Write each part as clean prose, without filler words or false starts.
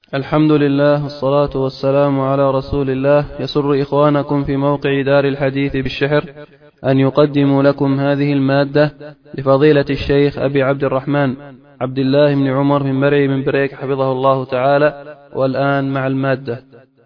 الحمد لله والصلاة والسلام على رسول الله. يسر إخوانكم في موقع دار الحديث بالشحر أن يقدموا لكم هذه المادة لفضيلة الشيخ أبي عبد الرحمن عبد الله بن عمر بن مرعي بن بريك حفظه الله تعالى. والآن مع المادة.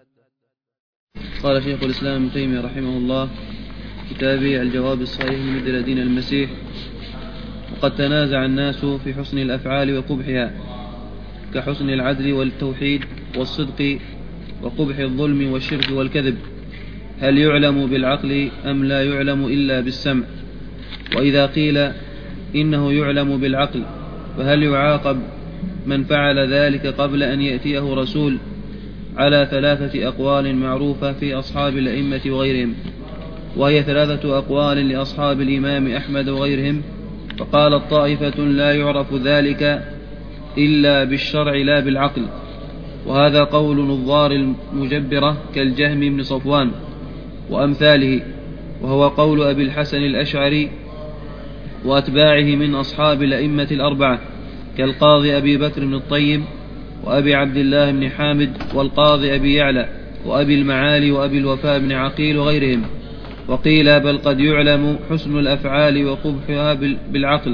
قال شيخ الإسلام ابن تيمية رحمه الله كتابه الجواب الصحيح من مدل دين المسيح: وقد تنازع الناس في حسن الأفعال وقبحها، كحسن العدل والتوحيد والصدق، وقبح الظلم والشرك والكذب، هل يعلم بالعقل أم لا يعلم إلا بالسمع؟ وإذا قيل إنه يعلم بالعقل فهل يعاقب من فعل ذلك قبل أن يأتيه رسول؟ على 3 أقوال معروفة في أصحاب الأئمة وغيرهم، وهي 3 أقوال لأصحاب الإمام أحمد وغيرهم. فقالت طائفة: لا يعرف ذلك إلا بالشرع لا بالعقل، وهذا قول نظار المجبرة كالجهم بن صفوان وأمثاله، وهو قول أبي الحسن الأشعري وأتباعه من أصحاب الأئمة الأربعة كالقاضي أبي بكر بن الطيب وأبي عبد الله بن حامد والقاضي أبي يعلى وأبي المعالي وأبي الوفاء بن عقيل وغيرهم. وقيل بل قد يعلم حسن الأفعال وقبحها بالعقل.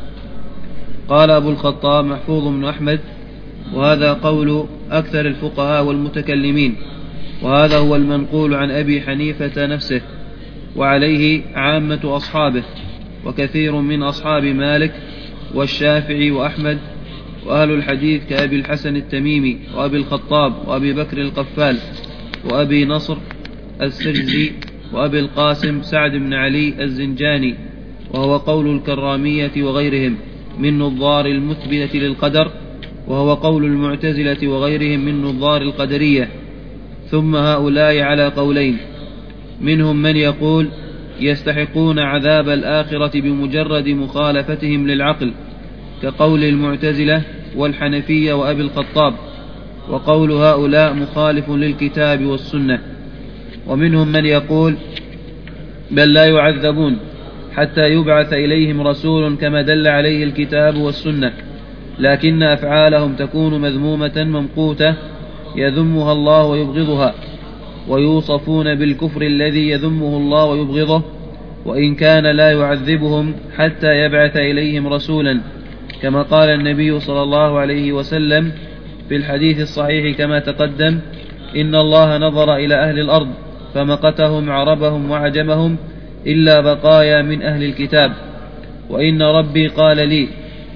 قال أبو الخطاب محفوظ بن أحمد: وهذا قول أكثر الفقهاء والمتكلمين، وهذا هو المنقول عن أبي حنيفة نفسه، وعليه عامة أصحابه، وكثير من أصحاب مالك والشافعي وأحمد وأهل الحديث كأبي الحسن التميمي وأبي الخطاب وأبي بكر القفال وأبي نصر السرزي وأبي القاسم سعد بن علي الزنجاني، وهو قول الكرامية وغيرهم من نظار المثبتة للقدر، وهو قول المعتزلة وغيرهم من نظار القدرية. ثم هؤلاء على قولين: منهم من يقول يستحقون عذاب الآخرة بمجرد مخالفتهم للعقل، كقول المعتزلة والحنفية وأبي الخطاب، وقول هؤلاء مخالف للكتاب والسنة. ومنهم من يقول بل لا يعذبون حتى يبعث إليهم رسول كما دل عليه الكتاب والسنة، لكن أفعالهم تكون مذمومة ممقوتة يذمها الله ويبغضها، ويوصفون بالكفر الذي يذمه الله ويبغضه، وإن كان لا يعذبهم حتى يبعث إليهم رسولا، كما قال النبي صلى الله عليه وسلم في الحديث الصحيح كما تقدم: إن الله نظر إلى أهل الأرض فمقتهم عربهم وعجمهم إلا بقايا من أهل الكتاب، وإن ربي قال لي: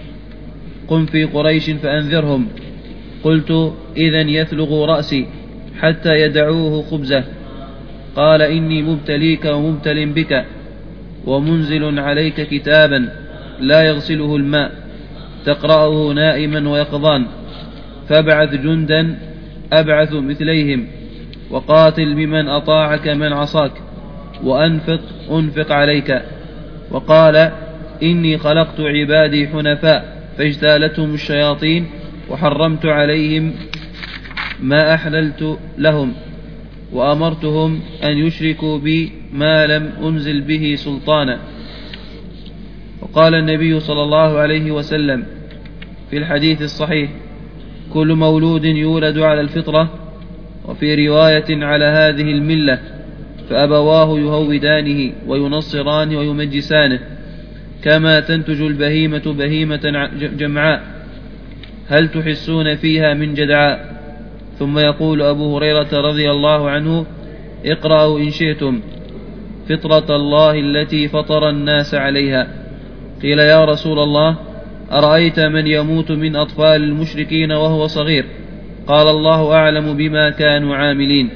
قم في قريش فأنذرهم. قلت: إذن يثلغ رأسي حتى يدعوه خبزه. قال: إني مبتليك ومبتل بك ومنزل عليك كتابا لا يغسله الماء تقرأه نائما ويقظان، فابعث جندا أبعث مثليهم، وقاتل بمن أطاعك من عصاك، وأنفق أنفق عليك. وقال: إني خلقت عبادي حنفاء فاجتالتهم الشياطين وحرمت عليهم ما أحللت لهم، وأمرتهم أن يشركوا بي ما لم أنزل به سلطانا. وقال النبي صلى الله عليه وسلم في الحديث الصحيح: كل مولود يولد على الفطرة، وفي رواية على هذه الملة، فأبواه يهودانه وينصرانه ويمجسانه، كما تنتج البهيمة بهيمة جمعاء، هل تحسون فيها من جدعاء؟ ثم يقول أبو هريرة رضي الله عنه: اقرأوا إن شئتم فطرة الله التي فطر الناس عليها. قيل: يا رسول الله، أرأيت من يموت من أطفال المشركين وهو صغير؟ قال: الله أعلم بما كانوا عاملين.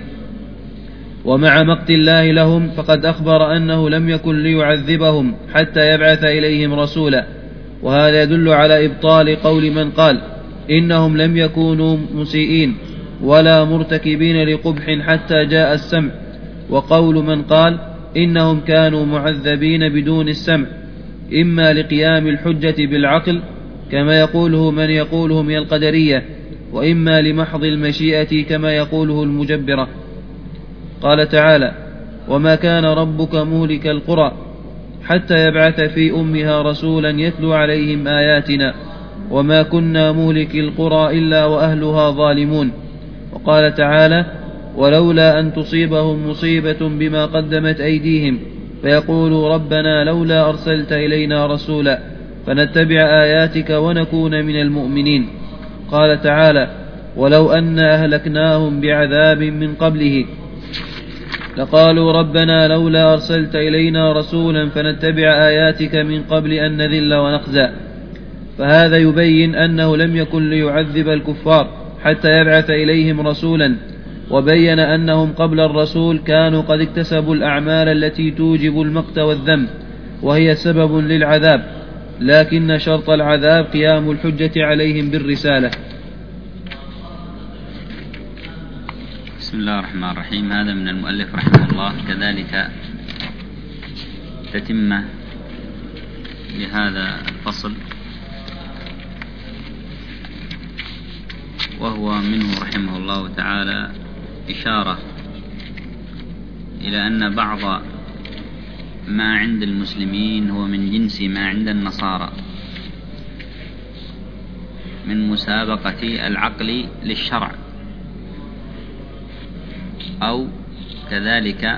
ومع مقت الله لهم فقد أخبر أنه لم يكن ليعذبهم حتى يبعث إليهم رسولا، وهذا يدل على إبطال قول من قال إنهم لم يكونوا مسيئين ولا مرتكبين لقبح حتى جاء السمع، وقول من قال إنهم كانوا معذبين بدون السمع، إما لقيام الحجة بالعقل كما يقوله من يقوله من القدرية، وإما لمحض المشيئة كما يقوله المجبرة. قال تعالى: وما كان ربك مهلك القرى حتى يبعث في أمها رسولا يتلو عليهم آياتنا وما كنا مهلك القرى إلا وأهلها ظالمون. وقال تعالى: ولولا أن تصيبهم مصيبة بما قدمت أيديهم فيقولوا ربنا لولا أرسلت إلينا رسولا فنتبع آياتك ونكون من المؤمنين. قال تعالى: ولو أن أهلكناهم بعذاب من قبله لقالوا ربنا لولا أرسلت إلينا رسولا فنتبع آياتك من قبل أن نذل ونخزى. فهذا يبين أنه لم يكن ليعذب الكفار حتى يبعث إليهم رسولا، وبين أنهم قبل الرسول كانوا قد اكتسبوا الأعمال التي توجب المقت والذم وهي سبب للعذاب، لكن شرط العذاب قيام الحجة عليهم بالرسالة. بسم الله الرحمن الرحيم. هذا من المؤلف رحمه الله، كذلك تتمة لهذا الفصل، وهو منه رحمه الله تعالى إشارة إلى أن بعض ما عند المسلمين هو من جنس ما عند النصارى من مسابقة العقل للشرع، أو كذلك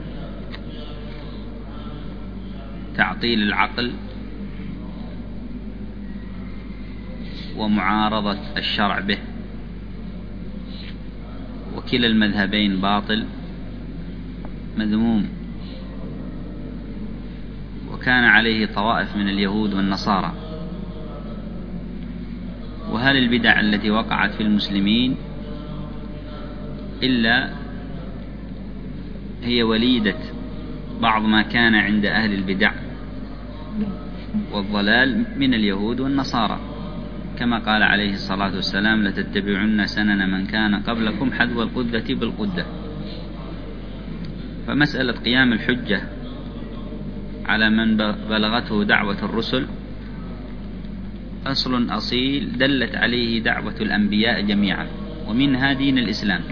تعطيل العقل ومعارضة الشرع به، وكلا المذهبين باطل مذموم، وكان عليه طوائف من اليهود والنصارى. وهل البدع التي وقعت في المسلمين إلا هي وليدة بعض ما كان عند أهل البدع والضلال من اليهود والنصارى، كما قال عليه الصلاة والسلام: لتتبعن سنن من كان قبلكم حذو القدة بالقدة. فمسألة قيام الحجة على من بلغته دعوة الرسل أصل أصيل دلت عليه دعوة الأنبياء جميعا، ومنها دين الإسلام.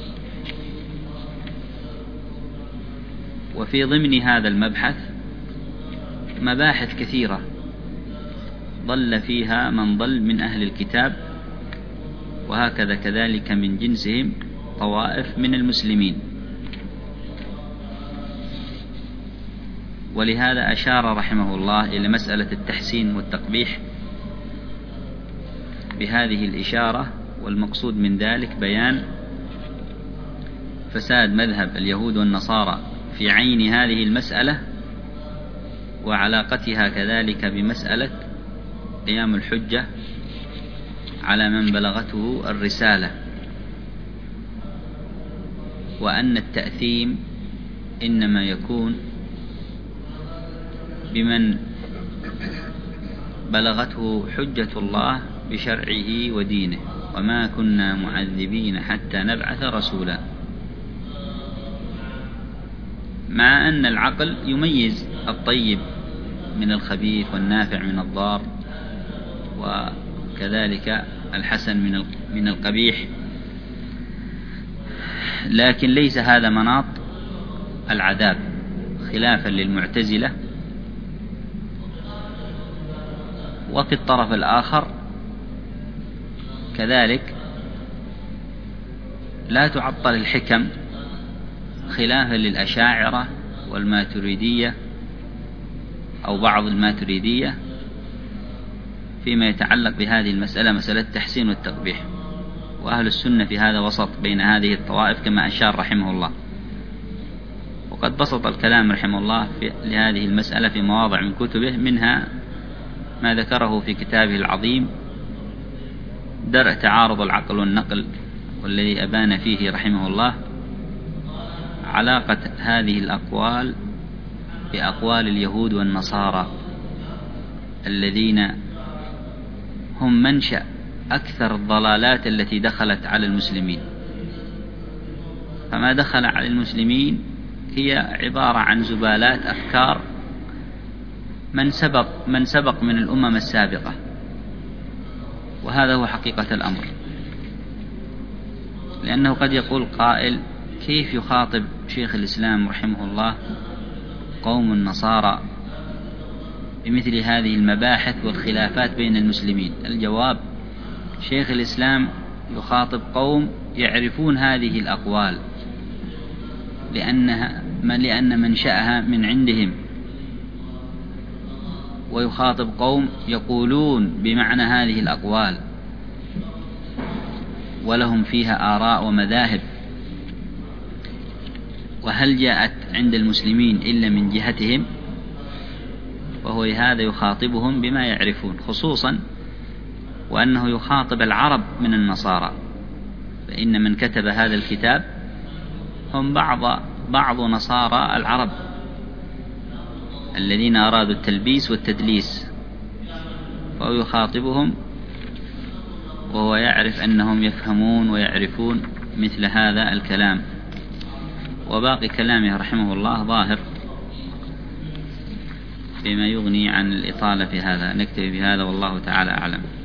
وفي ضمن هذا المبحث مباحث كثيرة ضل فيها من ضل من أهل الكتاب، وهكذا كذلك من جنسهم طوائف من المسلمين. ولهذا أشار رحمه الله إلى مسألة التحسين والتقبيح بهذه الإشارة، والمقصود من ذلك بيان فساد مذهب اليهود والنصارى في عين هذه المسألة، وعلاقتها كذلك بمسألة قيام الحجة على من بلغته الرسالة، وأن التأثيم إنما يكون بمن بلغته حجة الله بشرعه ودينه، وما كنا معذبين حتى نبعث رسولا. مع أن العقل يميز الطيب من الخبيث والنافع من الضار، وكذلك الحسن من القبيح، لكن ليس هذا مناط العذاب، خلافا للمعتزلة. وفي الطرف الآخر كذلك لا تعطل الحكم، خلافا للأشاعرة والماتريدية أو بعض الماتريدية فيما يتعلق بهذه المسألة، مسألة التحسين والتقبيح. وأهل السنة في هذا وسط بين هذه الطوائف كما أشار رحمه الله. وقد بسط الكلام رحمه الله لهذه المسألة في مواضع من كتبه، منها ما ذكره في كتابه العظيم درء تعارض العقل والنقل، والذي أبان فيه رحمه الله علاقة هذه الأقوال بأقوال اليهود والنصارى الذين هم منشأ أكثر الضلالات التي دخلت على المسلمين. فما دخل على المسلمين هي عبارة عن زبالات أفكار من سبق من الأمم السابقة، وهذا هو حقيقة الأمر. لأنه قد يقول قائل: كيف يخاطب شيخ الإسلام رحمه الله قوم النصارى بمثل هذه المباحث والخلافات بين المسلمين؟ الجواب: شيخ الإسلام يخاطب قوم يعرفون هذه الأقوال لأن منشأها من عندهم، ويخاطب قوم يقولون بمعنى هذه الأقوال ولهم فيها آراء ومذاهب، وهل جاءت عند المسلمين إلا من جهتهم؟ وهو هذا يخاطبهم بما يعرفون، خصوصا وأنه يخاطب العرب من النصارى، فإن من كتب هذا الكتاب هم بعض نصارى العرب الذين أرادوا التلبيس والتدليس، فهو يخاطبهم وهو يعرف أنهم يفهمون ويعرفون مثل هذا الكلام. وباقي كلامه رحمه الله ظاهر بما يغني عن الإطالة في هذا. نكتفي بهذا والله تعالى أعلم.